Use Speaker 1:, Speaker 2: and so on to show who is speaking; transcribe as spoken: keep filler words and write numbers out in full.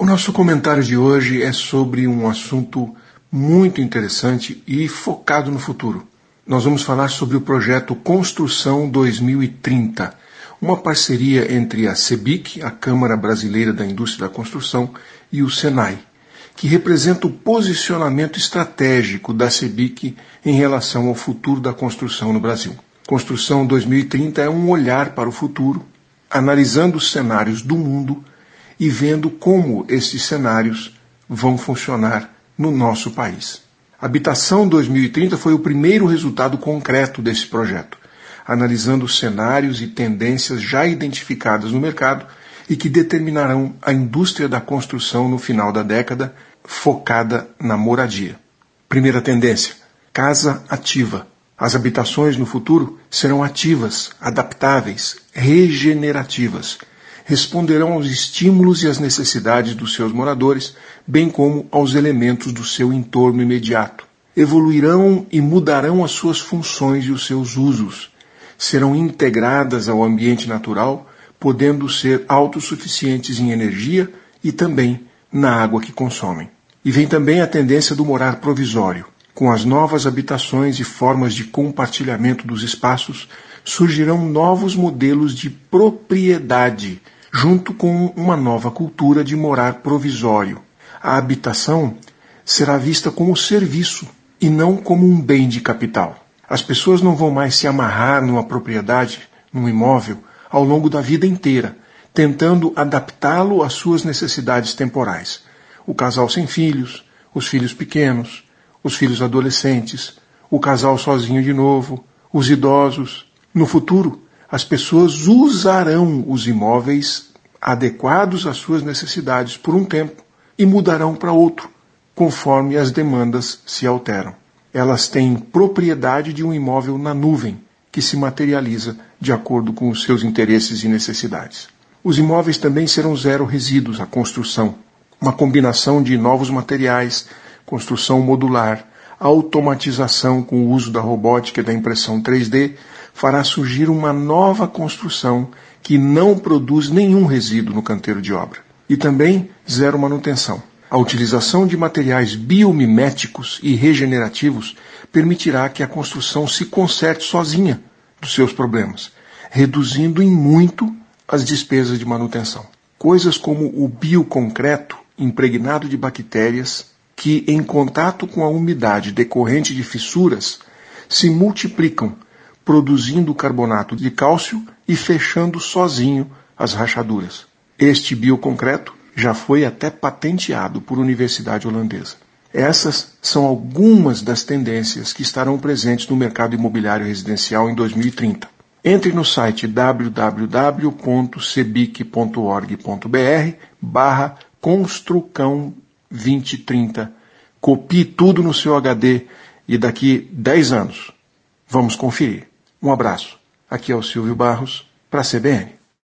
Speaker 1: O nosso comentário de hoje é sobre um assunto muito interessante e focado no futuro. Nós vamos falar sobre o projeto Construção dois mil e trinta, uma parceria entre a CEBIC, a Câmara Brasileira da Indústria da Construção, e o SENAI, que representa o posicionamento estratégico da CEBIC em relação ao futuro da construção no Brasil. Construção dois mil e trinta é um olhar para o futuro, analisando os cenários do mundo e vendo como esses cenários vão funcionar no nosso país. Habitação dois mil e trinta foi o primeiro resultado concreto desse projeto, analisando os cenários e tendências já identificadas no mercado e que determinarão a indústria da construção no final da década, focada na moradia. Primeira tendência: casa ativa. As habitações no futuro serão ativas, adaptáveis, regenerativas. Responderão aos estímulos e às necessidades dos seus moradores, bem como aos elementos do seu entorno imediato. Evoluirão e mudarão as suas funções e os seus usos. Serão integradas ao ambiente natural, podendo ser autossuficientes em energia e também na água que consomem. E vem também a tendência do morar provisório. Com as novas habitações e formas de compartilhamento dos espaços, surgirão novos modelos de propriedade, junto com uma nova cultura de morar provisório. A habitação será vista como serviço e não como um bem de capital. As pessoas não vão mais se amarrar numa propriedade, num imóvel, ao longo da vida inteira, tentando adaptá-lo às suas necessidades temporais. O casal sem filhos, os filhos pequenos, os filhos adolescentes, o casal sozinho de novo, os idosos. No futuro, as pessoas usarão os imóveis adequados às suas necessidades por um tempo e mudarão para outro, conforme as demandas se alteram. Elas têm propriedade de um imóvel na nuvem, que se materializa de acordo com os seus interesses e necessidades. Os imóveis também serão zero resíduos à construção, uma combinação de novos materiais, construção modular, automatização com o uso da robótica e da impressão três D, fará surgir uma nova construção que não produz nenhum resíduo no canteiro de obra. E também zero manutenção. A utilização de materiais biomiméticos e regenerativos permitirá que a construção se conserte sozinha dos seus problemas, reduzindo em muito as despesas de manutenção. Coisas como o bioconcreto impregnado de bactérias que, em contato com a umidade decorrente de fissuras, se multiplicam, produzindo carbonato de cálcio e fechando sozinho as rachaduras. Este bioconcreto já foi até patenteado por universidade holandesa. Essas são algumas das tendências que estarão presentes no mercado imobiliário residencial em dois mil e trinta. Entre no site w w w ponto cebic ponto org ponto b r barra construcão dois mil e trinta. Copie tudo no seu H D e daqui dez anos vamos conferir. Um abraço. Aqui é o Silvio Barros para a C B N.